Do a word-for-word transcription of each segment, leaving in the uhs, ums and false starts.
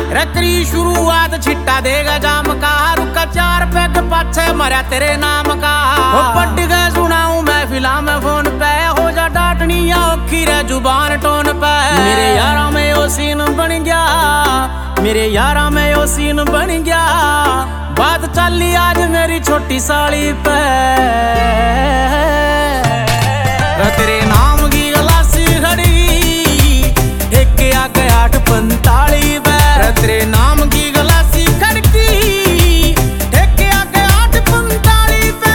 रकरी शुरुआत छिट्टा देगा जाम का, रुका चार पैग पाछे मरा तेरे नाम का। हो पट गए सुनाऊं मैं फिलहाल में फोन पे, हो जा डाटनी या औखी रे जुबान टोन पे। मेरे यारा में यो सीन बन गया, मेरे यारा में यो सीन बन गया, बात चली आज मेरी छोटी साली पे। तेरे नाम की गलासी खड़ी एक आगे आठ पंताली पे, तेरे नाम की गलासी खड़की एक आगे आठ पंताली पे।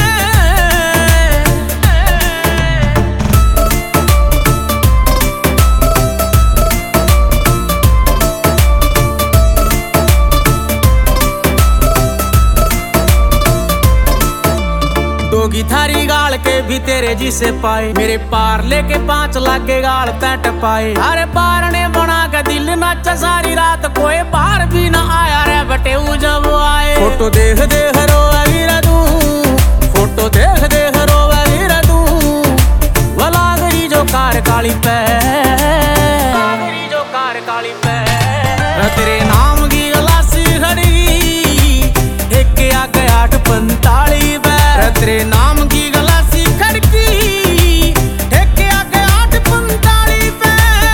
डोगी थारी गाल के भी तेरे जी से पाए, मेरे पार लेके पांच लाख के गाल तट पाए। अरे पार ने बना के दिल नाचा सारी रात, कोई बाहर भी ना आया रे बटे जब आए। फोटो देख देख रोवे वीर तू, फोटो देख देख रोवे वीर तू, वला गरी जो कार काली पे, गरी जो कार काली पे। तेरे नाम की गलासी खड़ी एक आगे आठ पंताली पे, तेरे नाम की गलासी खड़की एक आगे आठ पंताली पे।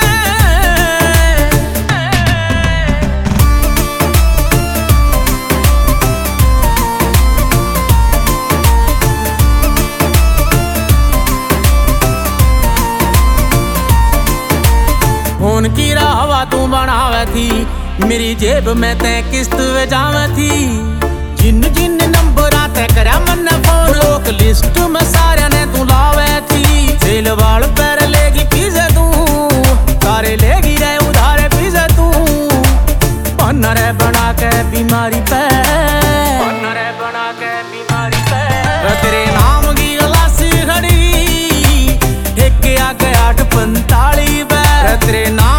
फोन की राहवा तू बनावे थी, मेरी जेब में तय किस्त जावे थी। जिन जिन नंबर आते करया मन फोन, लोक लिस्ट में सारे ने तू लावे थी। सेल वाल पैर लेगी पीछे तू, तारे लेगी रे उधारे पीछे तू। पन्नरे बना के बीमारी पे, पन्नरे बना के बीमारी पे। तेरे नाम की गलासी खड़ी एक आगे आठ पंताली पे, तेरे नाम